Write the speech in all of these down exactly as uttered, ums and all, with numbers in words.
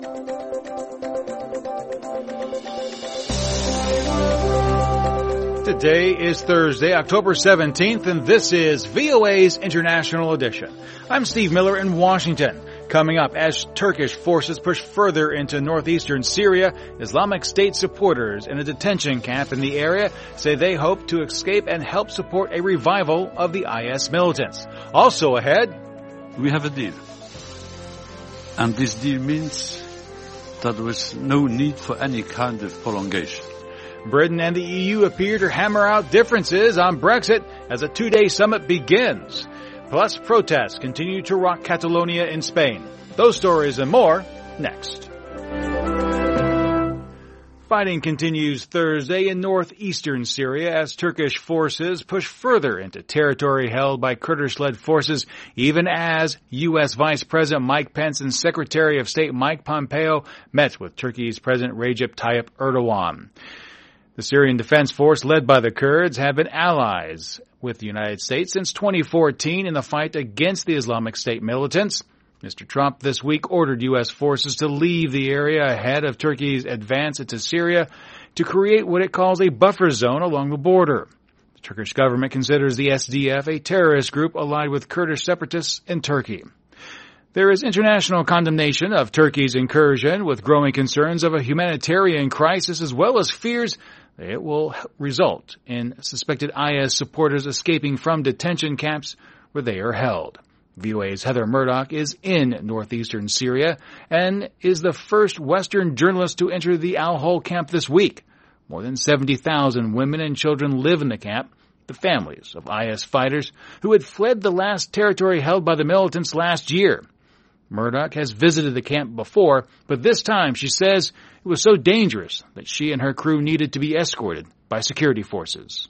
Today is Thursday, October seventeenth, and this is V O A's International Edition. I'm Steve Miller in Washington. Coming up, as Turkish forces push further into northeastern Syria, Islamic State supporters in a detention camp in the area say they hope to escape and help support a revival of the I S militants. Also ahead, we have a deal. And this deal means that there is no need for any kind of prolongation. Britain and the E U appear to hammer out differences on Brexit as a two-day summit begins. Plus, protests continue to rock Catalonia in Spain. Those stories and more next. Fighting continues Thursday in northeastern Syria as Turkish forces push further into territory held by Kurdish-led forces, even as U S Vice President Mike Pence and Secretary of State Mike Pompeo met with Turkey's President Recep Tayyip Erdogan. The Syrian Defense Force, led by the Kurds, have been allies with the United States since twenty fourteen in the fight against the Islamic State militants. Mister Trump this week ordered U S forces to leave the area ahead of Turkey's advance into Syria to create what it calls a buffer zone along the border. The Turkish government considers the S D F a terrorist group allied with Kurdish separatists in Turkey. There is international condemnation of Turkey's incursion, with growing concerns of a humanitarian crisis as well as fears that it will result in suspected I S supporters escaping from detention camps where they are held. V O A's Heather Murdoch is in northeastern Syria and is the first Western journalist to enter the Al-Hol camp this week. More than seventy thousand women and children live in the camp, the families of I S fighters who had fled the last territory held by the militants last year. Murdoch has visited the camp before, but this time she says it was so dangerous that she and her crew needed to be escorted by security forces.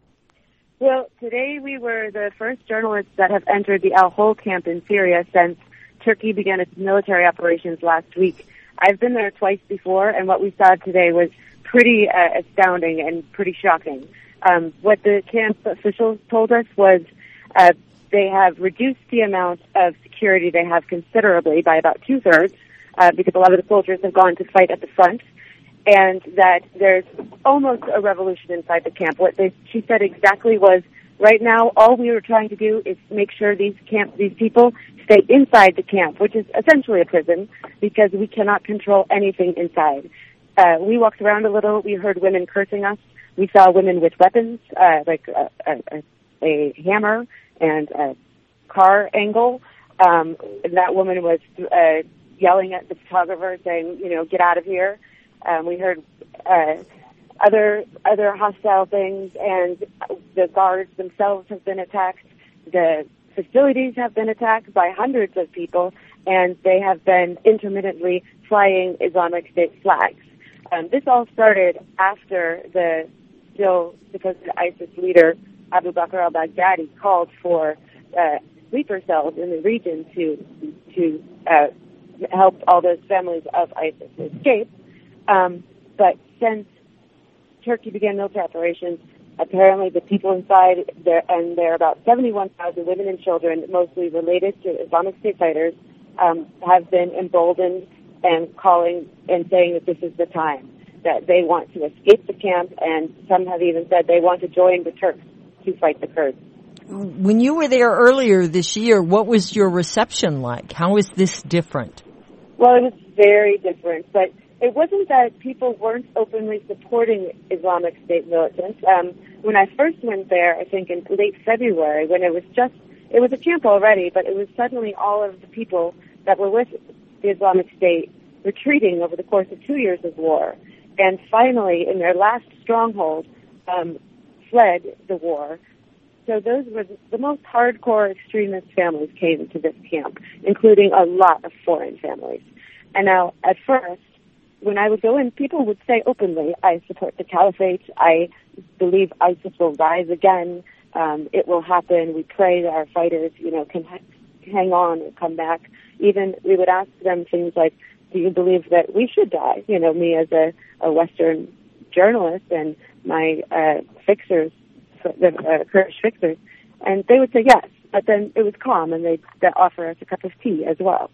Well, today we were the first journalists that have entered the Al-Hol camp in Syria since Turkey began its military operations last week. I've been there twice before, and what we saw today was pretty uh, astounding and pretty shocking. Um, what the camp officials told us was uh, they have reduced the amount of security they have considerably by about two-thirds uh, because a lot of the soldiers have gone to fight at the front, and that there's almost a revolution inside the camp. What they, she said exactly was, right now, all we were trying to do is make sure these camp, these people stay inside the camp, which is essentially a prison, because we cannot control anything inside. Uh, we walked around a little. We heard women cursing us. We saw women with weapons, uh, like a, a, a hammer and a car angle. Um, and that woman was uh, yelling at the photographer, saying, you know, get out of here. Um, we heard uh, other other hostile things, and the guards themselves have been attacked. The facilities have been attacked by hundreds of people, and they have been intermittently flying Islamic State flags. Um, this all started after the still supposed ISIS leader Abu Bakr al-Baghdadi called for uh, sleeper cells in the region to to uh, help all those families of ISIS escape. Um, but since Turkey began military operations, apparently the people inside, there, and there are about seventy-one thousand women and children, mostly related to Islamic State fighters, um, have been emboldened and calling and saying that this is the time, that they want to escape the camp, and some have even said they want to join the Turks to fight the Kurds. When you were there earlier this year, what was your reception like? How is this different? Well, it was very different, but it wasn't that people weren't openly supporting Islamic State militants. Um, when I first went there, I think in late February, when it was just, it was a camp already, but it was suddenly all of the people that were with the Islamic State retreating over the course of two years of war. And finally, in their last stronghold, um, fled the war. So those were the most hardcore extremist families came to this camp, including a lot of foreign families. And now, at first, when I would go in, people would say openly, I support the caliphate, I believe ISIS will rise again, um, it will happen, we pray that our fighters, you know, can ha- hang on and come back. Even we would ask them things like, do you believe that we should die? You know, me as a, a Western journalist and my uh, fixers, the uh, Kurdish fixers, and they would say yes, but then it was calm, and they'd, they'd offer us a cup of tea as well.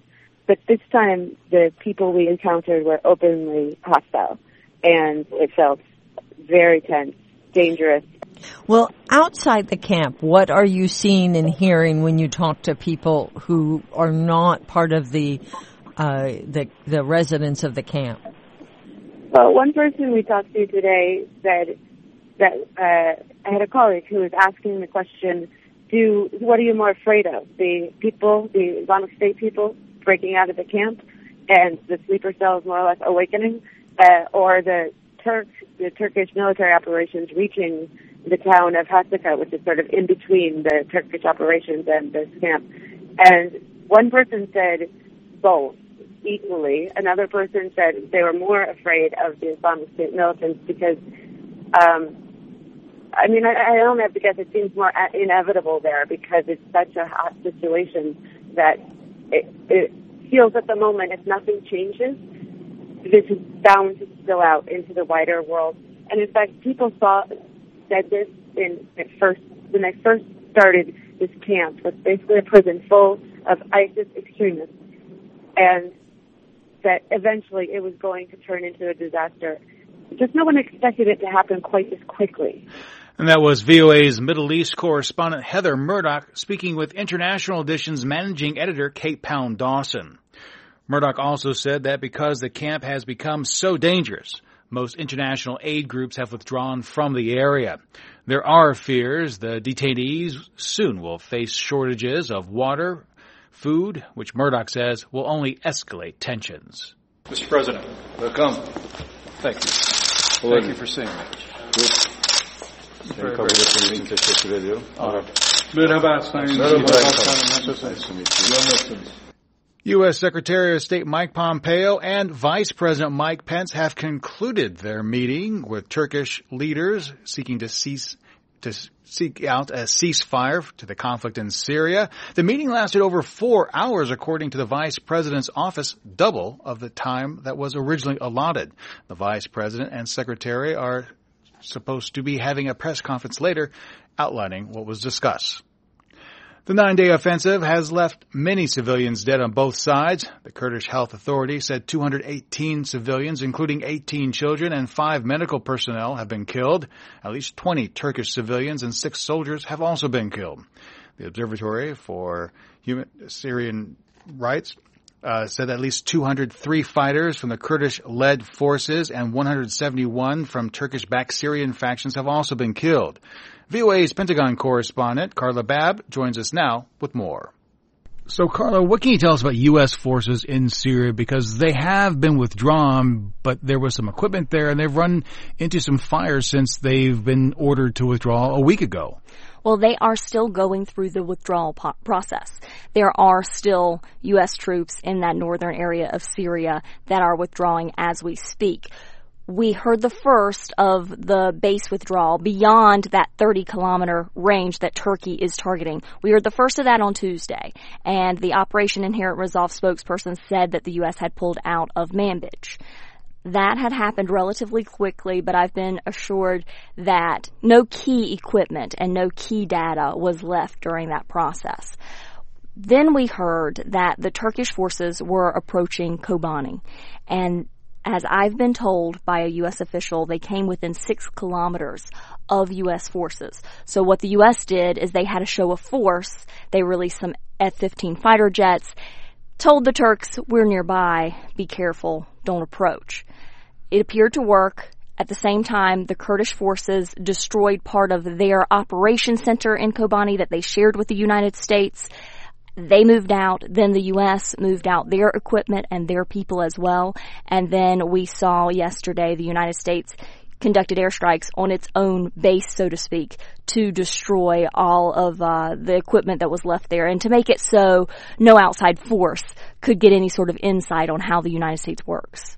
but this time the people we encountered were openly hostile, and it felt very tense, dangerous. Well, outside the camp, what are you seeing and hearing when you talk to people who are not part of the uh, the, the residents of the camp? Well, one person we talked to today said that uh, I had a colleague who was asking the question, "Do what are you more afraid of? The people, the Islamic State people, breaking out of the camp, and the sleeper cells more or less awakening, uh, or the Turk, the Turkish military operations reaching the town of Hasaka, which is sort of in between the Turkish operations and this camp?" And one person said both equally. Another person said they were more afraid of the Islamic State militants because, um, I mean, I, I don't have to guess, it seems more inevitable there because it's such a hot situation that it, it feels at the moment if nothing changes, this is bound to spill out into the wider world. And in fact, people saw said this in at first when they first started this camp was basically a prison full of ISIS extremists, and that eventually it was going to turn into a disaster. Just no one expected it to happen quite this quickly. And that was V O A's Middle East correspondent Heather Murdoch speaking with International Edition's managing editor Kate Pound Dawson. Murdoch also said that because the camp has become so dangerous, most international aid groups have withdrawn from the area. There are fears the detainees soon will face shortages of water, food, which Murdoch says will only escalate tensions. Mister President. Welcome. Thank you. Thank you for seeing me. Seni kabul ettiğiniz için teşekkür ediyorum. Merhaba Sayın U S Secretary of State Mike Pompeo and Vice President Mike Pence have concluded their meeting with Turkish leaders seeking to cease to seek out a ceasefire to the conflict in Syria. The meeting lasted over four hours, according to the Vice President's office, double of the time that was originally allotted. The Vice President and Secretary are supposed to be having a press conference later outlining what was discussed. The nine-day offensive has left many civilians dead on both sides. The Kurdish Health Authority said two hundred eighteen civilians, including eighteen children and five medical personnel, have been killed. At least twenty Turkish civilians and six soldiers have also been killed. The Observatory for Human Syrian Rights uh, said at least two hundred three fighters from the Kurdish-led forces and one hundred seventy-one from Turkish-backed Syrian factions have also been killed. V O A's Pentagon correspondent Carla Babb joins us now with more. So, Carla, what can you tell us about U S forces in Syria? Because they have been withdrawn, but there was some equipment there, and they've run into some fires since they've been ordered to withdraw a week ago. Well, they are still going through the withdrawal po- process. There are still U S troops in that northern area of Syria that are withdrawing as we speak. We heard the first of the base withdrawal beyond that thirty kilometer range that Turkey is targeting. We heard the first of that on Tuesday, and the Operation Inherent Resolve spokesperson said that the U S had pulled out of Manbij. That had happened relatively quickly, but I've been assured that no key equipment and no key data was left during that process. Then we heard that the Turkish forces were approaching Kobani, and as I've been told by a U S official, they came within six kilometers of U S forces. So what the U S did is they had a show of force. They released some F fifteen fighter jets, told the Turks, we're nearby, be careful, don't approach. It appeared to work. At the same time, the Kurdish forces destroyed part of their operations center in Kobani that they shared with the United States. They moved out, then the U S moved out their equipment and their people as well. And then we saw yesterday the United States conducted airstrikes on its own base, so to speak, to destroy all of uh, the equipment that was left there and to make it so no outside force could get any sort of insight on how the United States works.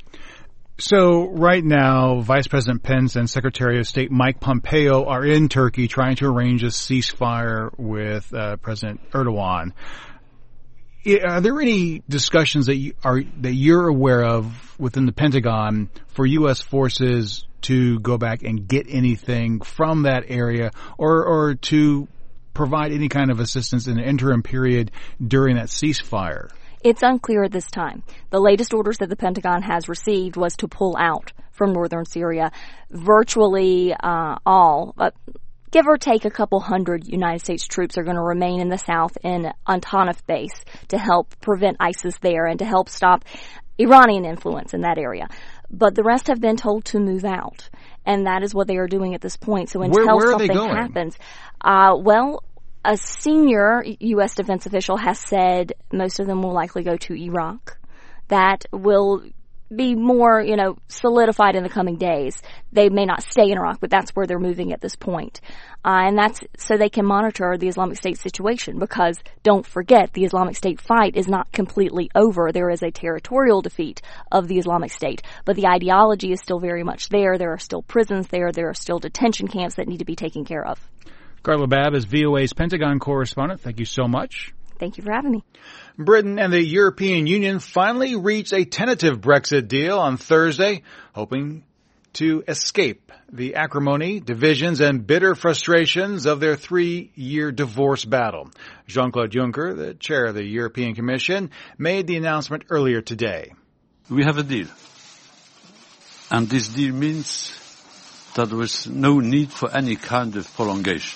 So right now, Vice President Pence and Secretary of State Mike Pompeo are in Turkey trying to arrange a ceasefire with uh, President Erdogan. Are there any discussions that you are that you're aware of within the Pentagon for U S forces to go back and get anything from that area, or or to provide any kind of assistance in the interim period during that ceasefire? It's unclear at this time. The latest orders that the Pentagon has received was to pull out from northern Syria virtually uh, all, uh, give or take a couple hundred United States troops are going to remain in the south in Antonov base to help prevent ISIS there and to help stop Iranian influence in that area. But the rest have been told to move out, and that is what they are doing at this point. So until where, where something happens, uh, well, a senior U S defense official has said most of them will likely go to Iraq. That will be more, you know, solidified in the coming days. They may not stay in Iraq, but that's where they're moving at this point. Uh, and that's so they can monitor the Islamic State situation, because don't forget, the Islamic State fight is not completely over. There is a territorial defeat of the Islamic State, but the ideology is still very much there. There are still prisons there. There are still detention camps that need to be taken care of. Carla Babb is V O A's Pentagon correspondent. Thank you so much. Thank you for having me. Britain and the European Union finally reached a tentative Brexit deal on Thursday, hoping to escape the acrimony, divisions, and bitter frustrations of their three-year divorce battle. Jean-Claude Juncker, the chair of the European Commission, made the announcement earlier today. We have a deal. And this deal means that there is no need for any kind of prolongation.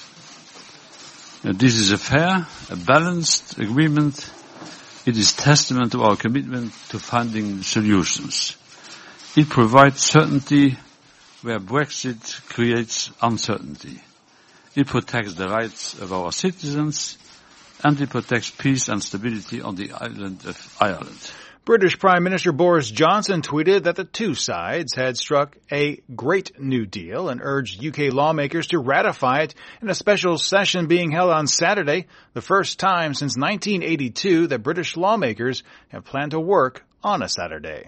This is a fair, a balanced agreement. It is testament to our commitment to finding solutions. It provides certainty where Brexit creates uncertainty. It protects the rights of our citizens, and it protects peace and stability on the island of Ireland. British Prime Minister Boris Johnson tweeted that the two sides had struck a great new deal and urged U K lawmakers to ratify it in a special session being held on Saturday, the first time since nineteen eighty-two that British lawmakers have planned to work on a Saturday.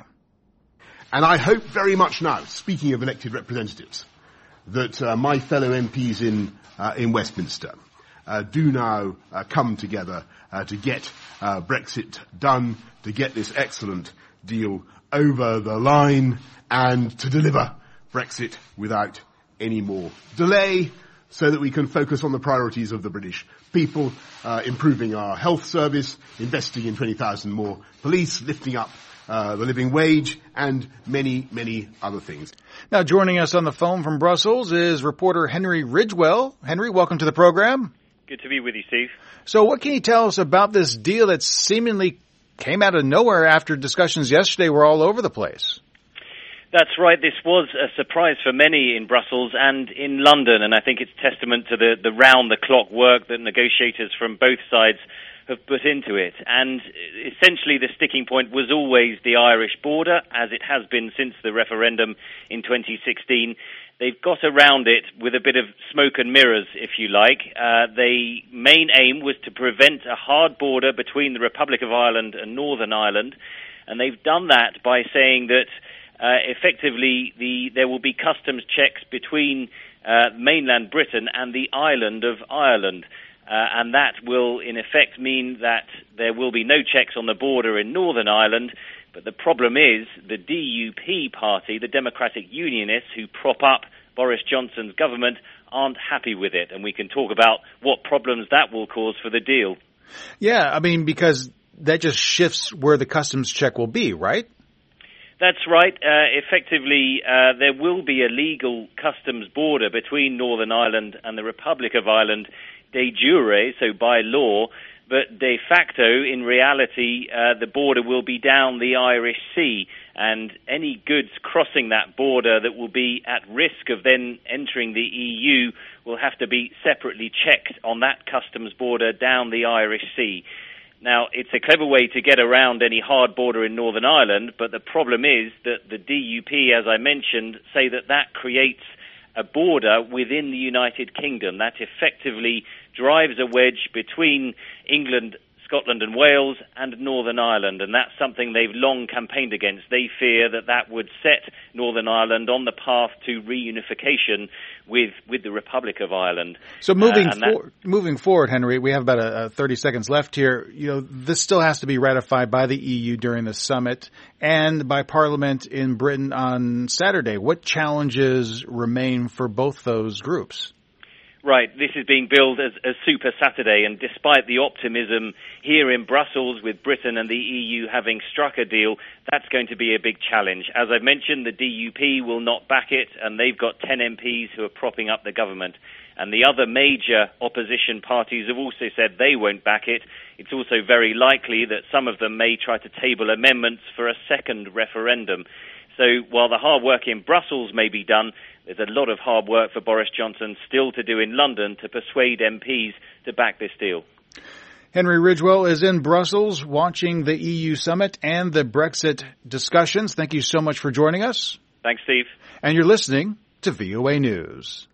And I hope very much now, speaking of elected representatives, that uh, my fellow M Ps in, uh, in Westminster uh, do now uh, come together uh, to get uh, Brexit done, to get this excellent deal over the line, and to deliver Brexit without any more delay, so that we can focus on the priorities of the British people, uh, improving our health service, investing in twenty thousand more police, lifting up uh, the living wage, and many, many other things. Now, joining us on the phone from Brussels is reporter Henry Ridgewell. Henry, welcome to the program. Good to be with you, Steve. So what can you tell us about this deal that seemingly came out of nowhere after discussions yesterday were all over the place? That's right. This was a surprise for many in Brussels and in London, and I think it's testament to the, the round-the-clock work that negotiators from both sides have put into it. And essentially the sticking point was always the Irish border, as it has been since the referendum in twenty sixteen. They've got around it with a bit of smoke and mirrors, if you like. Uh, the main aim was to prevent a hard border between the Republic of Ireland and Northern Ireland, and they've done that by saying that uh, effectively the there will be customs checks between uh, mainland Britain and the island of Ireland. Uh, and that will, in effect, mean that there will be no checks on the border in Northern Ireland. But the problem is the D U P party, the Democratic Unionists, who prop up Boris Johnson's government, aren't happy with it. And we can talk about what problems that will cause for the deal. Yeah, I mean, because that just shifts where the customs check will be, right? That's right. Uh, effectively, uh, there will be a legal customs border between Northern Ireland and the Republic of Ireland de jure, so by law, but de facto, in reality, uh, the border will be down the Irish Sea, and any goods crossing that border that will be at risk of then entering the E U will have to be separately checked on that customs border down the Irish Sea. Now, it's a clever way to get around any hard border in Northern Ireland, but the problem is that the D U P, as I mentioned, say that that creates a border within the United Kingdom that effectively drives a wedge between England, Scotland and Wales and Northern Ireland, and that's something they've long campaigned against. They fear that that would set Northern Ireland on the path to reunification with with the Republic of Ireland. So moving uh, for, moving forward, Henry, we have about a, a thirty seconds left here. You know, this still has to be ratified by the E U during the summit and by Parliament in Britain on Saturday. What challenges remain for both those groups? Right, this is being billed as a Super Saturday, and despite the optimism here in Brussels with Britain and the E U having struck a deal, that's going to be a big challenge. As I've mentioned, the D U P will not back it, and they've got ten M Ps who are propping up the government. And the other major opposition parties have also said they won't back it. It's also very likely that some of them may try to table amendments for a second referendum. So while the hard work in Brussels may be done, there's a lot of hard work for Boris Johnson still to do in London to persuade M Ps to back this deal. Henry Ridgwell is in Brussels watching the E U summit and the Brexit discussions. Thank you so much for joining us. Thanks, Steve. And you're listening to V O A News.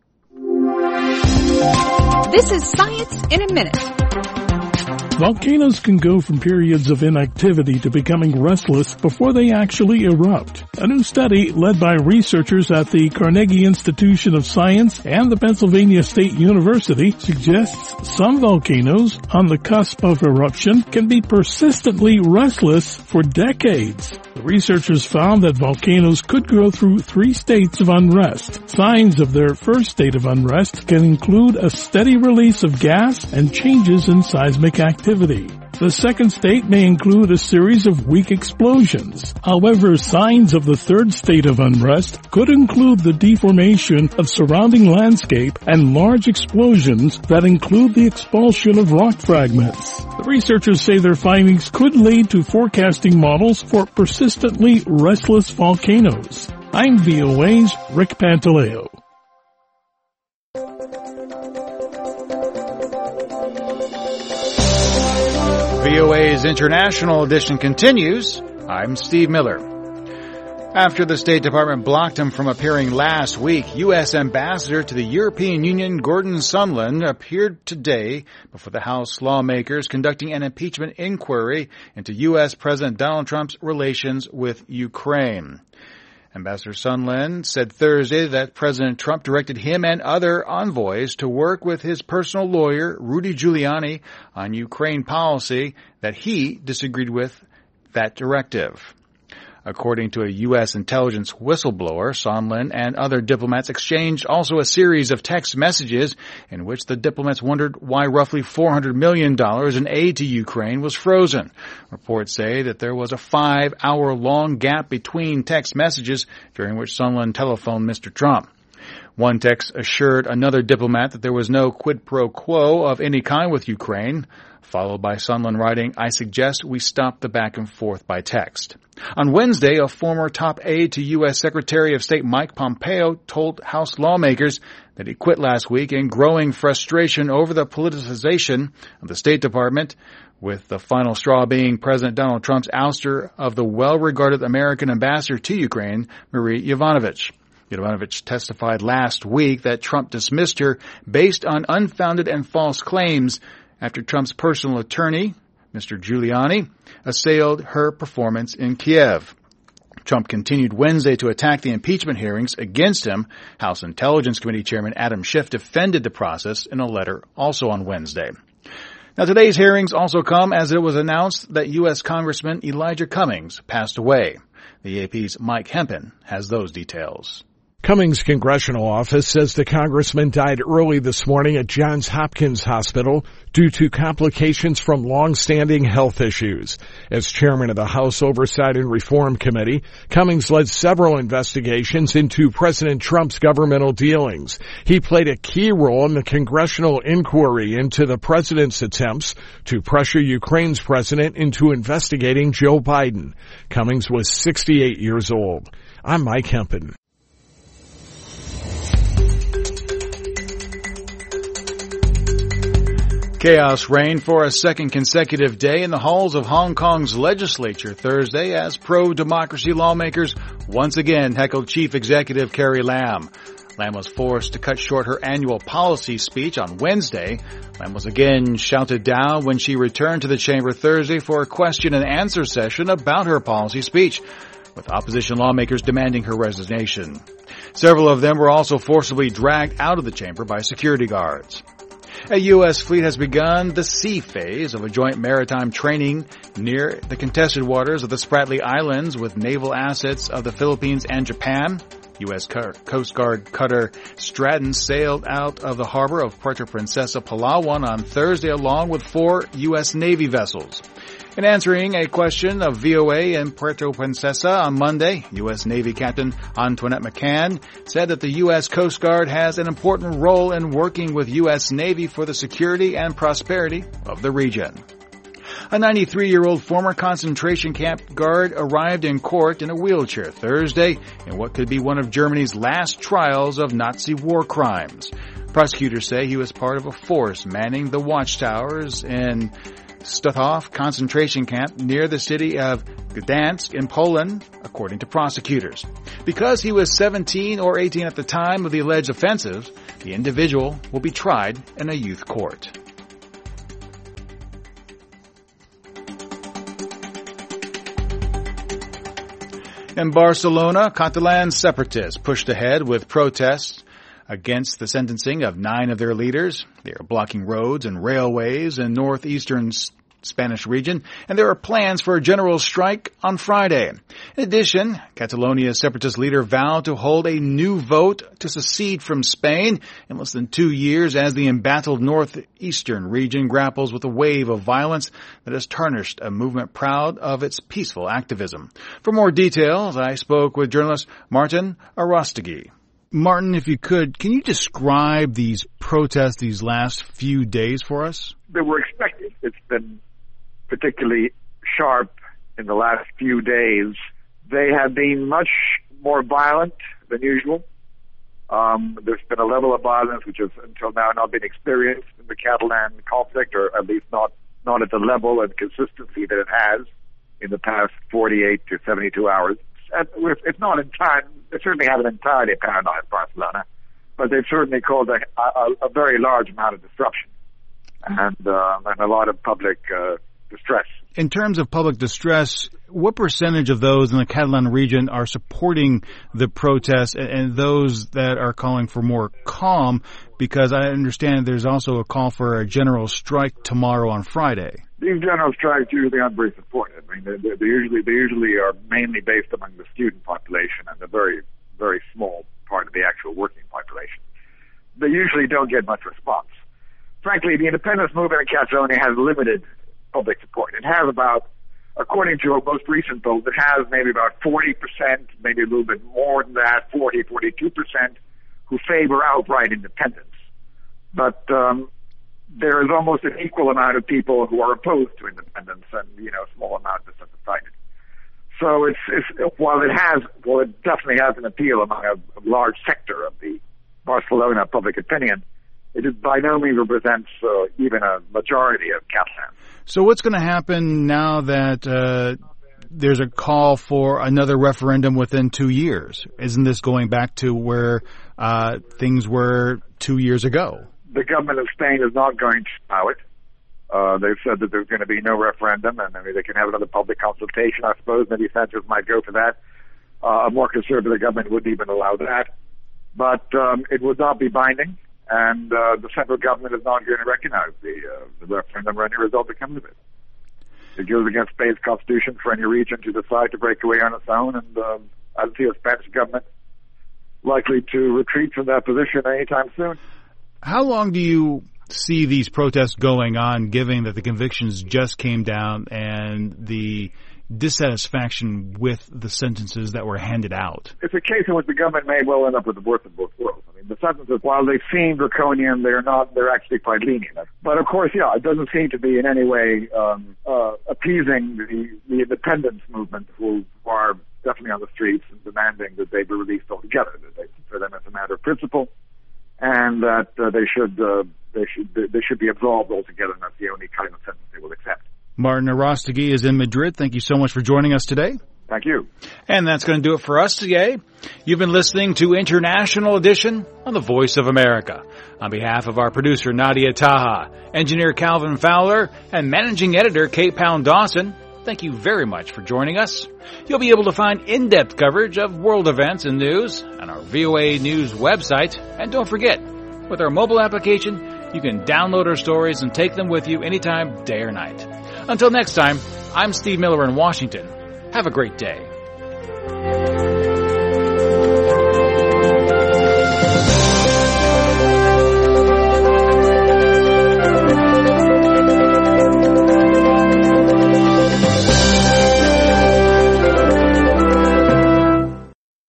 This is Science in a Minute. Volcanoes can go from periods of inactivity to becoming restless before they actually erupt. A new study led by researchers at the Carnegie Institution of Science and the Pennsylvania State University suggests some volcanoes on the cusp of eruption can be persistently restless for decades. The researchers found that volcanoes could go through three states of unrest. Signs of their first state of unrest can include a steady release of gas and changes in seismic activity. The second state may include a series of weak explosions. However, signs of the third state of unrest could include the deformation of surrounding landscape and large explosions that include the expulsion of rock fragments. The researchers say their findings could lead to forecasting models for persistently restless volcanoes. I'm V O A's Rick Pantaleo. V O A's International Edition continues. I'm Steve Miller. After the State Department blocked him from appearing last week, U S Ambassador to the European Union Gordon Sondland appeared today before the House lawmakers conducting an impeachment inquiry into U S President Donald Trump's relations with Ukraine. Ambassador Sondland said Thursday that President Trump directed him and other envoys to work with his personal lawyer, Rudy Giuliani, on Ukraine policy that he disagreed with that directive. According to a U S intelligence whistleblower, Sondland and other diplomats exchanged also a series of text messages in which the diplomats wondered why roughly four hundred million dollars in aid to Ukraine was frozen. Reports say that there was a five-hour-long gap between text messages during which Sondland telephoned Mister Trump. One text assured another diplomat that there was no quid pro quo of any kind with Ukraine, followed by Sondland writing, "I suggest we stop the back and forth by text." On Wednesday, a former top aide to U S Secretary of State Mike Pompeo told House lawmakers that he quit last week in growing frustration over the politicization of the State Department, with the final straw being President Donald Trump's ouster of the well-regarded American ambassador to Ukraine, Marie Yovanovitch. Yovanovitch testified last week that Trump dismissed her based on unfounded and false claims after Trump's personal attorney, Mister Giuliani, assailed her performance in Kiev. Trump continued Wednesday to attack the impeachment hearings against him. House Intelligence Committee Chairman Adam Schiff defended the process in a letter also on Wednesday. Now, today's hearings also come as it was announced that U S Congressman Elijah Cummings passed away. The A P's Mike Hempen has those details. Cummings' congressional office says the congressman died early this morning at Johns Hopkins Hospital due to complications from long-standing health issues. As chairman of the House Oversight and Reform Committee, Cummings led several investigations into President Trump's governmental dealings. He played a key role in the congressional inquiry into the president's attempts to pressure Ukraine's president into investigating Joe Biden. Cummings was sixty-eight years old. I'm Mike Hempen. Chaos reigned for a second consecutive day in the halls of Hong Kong's legislature Thursday as pro-democracy lawmakers once again heckled Chief Executive Carrie Lam. Lam was forced to cut short her annual policy speech on Wednesday. Lam was again shouted down when she returned to the chamber Thursday for a question and answer session about her policy speech, with opposition lawmakers demanding her resignation. Several of them were also forcibly dragged out of the chamber by security guards. A U S fleet has begun the sea phase of a joint maritime training near the contested waters of the Spratly Islands with naval assets of the Philippines and Japan. U S Coast Guard cutter Stratton sailed out of the harbor of Puerto Princesa, Palawan on Thursday along with four U S Navy vessels. In answering a question of V O A in Puerto Princesa on Monday, U S Navy Captain Antoinette McCann said that the U S Coast Guard has an important role in working with U S Navy for the security and prosperity of the region. A ninety-three-year-old former concentration camp guard arrived in court in a wheelchair Thursday in what could be one of Germany's last trials of Nazi war crimes. Prosecutors say he was part of a force manning the watchtowers in Stutthof concentration camp near the city of Gdansk in Poland, according to prosecutors. Because he was seventeen or eighteen at the time of the alleged offensive, the individual will be tried in a youth court. In Barcelona, Catalan separatists pushed ahead with protests against the sentencing of nine of their leaders. They are blocking roads and railways in northeastern Spanish region, and there are plans for a general strike on Friday. In addition, Catalonia's separatist leader vowed to hold a new vote to secede from Spain in less than two years as the embattled northeastern region grapples with a wave of violence that has tarnished a movement proud of its peaceful activism. For more details, I spoke with journalist Martin Arostegui. Martin, if you could, can you describe these protests these last few days for us? They were expected. It's been particularly sharp in the last few days. They have been much more violent than usual. Um, there's been a level of violence which has until now not been experienced in the Catalan conflict, or at least not, not at the level and consistency that it has in the past forty-eight to seventy-two hours. It's not entirely, they certainly haven't entirely paralyzed Barcelona, but they've certainly caused a, a, a very large amount of disruption and, uh, and a lot of public uh, distress. In terms of public distress, what percentage of those in the Catalan region are supporting the protests and, and those that are calling for more calm? Because I understand there's also a call for a general strike tomorrow on Friday. These general strikes usually aren't very supported. I mean, they, they usually they usually are mainly based among the student population and a very very small part of the actual working population. They usually don't get much response. Frankly, the independence movement in Catalonia has limited public support. It has about, according to our most recent polls, it has maybe about forty percent, maybe a little bit more than that, forty, forty-two percent, who favor outright independence. But um, there is almost an equal amount of people who are opposed to independence, and you know, a small amount that's undecided. So it's, it's while it has, well, it definitely has an appeal among a, a large sector of the Barcelona public opinion. It is by no means represents uh, even a majority of Catalans. So what's going to happen now that uh, there's a call for another referendum within two years? Isn't this going back to where uh, things were two years ago? The government of Spain is not going to allow it. Uh, they've said that there's going to be no referendum, and maybe they can have another public consultation, I suppose. Maybe Sanchez might go for that. Uh, a more conservative government wouldn't even allow that. But um, it would not be binding, and uh, the central government is not going to recognize the, uh, the referendum or any result that comes of it. It goes against Spain's constitution for any region to decide to break away on its own, and uh, I don't see a Spanish government likely to retreat from that position anytime soon. How long do you see these protests going on, given that the convictions just came down and the dissatisfaction with the sentences that were handed out? It's a case in which the government may well end up with the worst of both worlds. I mean, the sentences, while they seem draconian, they're not, they're actually quite lenient. But of course, yeah, it doesn't seem to be in any way um, uh, appeasing the, the independence movement who are definitely on the streets and demanding that they be released altogether, that they consider them as a matter of principle, and that uh, they should uh, they should they should be absolved altogether, and that's the only kind of sentence they will accept. Martin Arostegui is in Madrid. Thank you so much for joining us today. Thank you. And that's going to do it for us today. You've been listening to International Edition on the Voice of America. On behalf of our producer, Nadia Taha, engineer Calvin Fowler, and managing editor, Kate Pound-Dawson, thank you very much for joining us. You'll be able to find in-depth coverage of world events and news on our V O A News website. And don't forget, with our mobile application, you can download our stories and take them with you anytime, day or night. Until next time, I'm Steve Miller in Washington. Have a great day.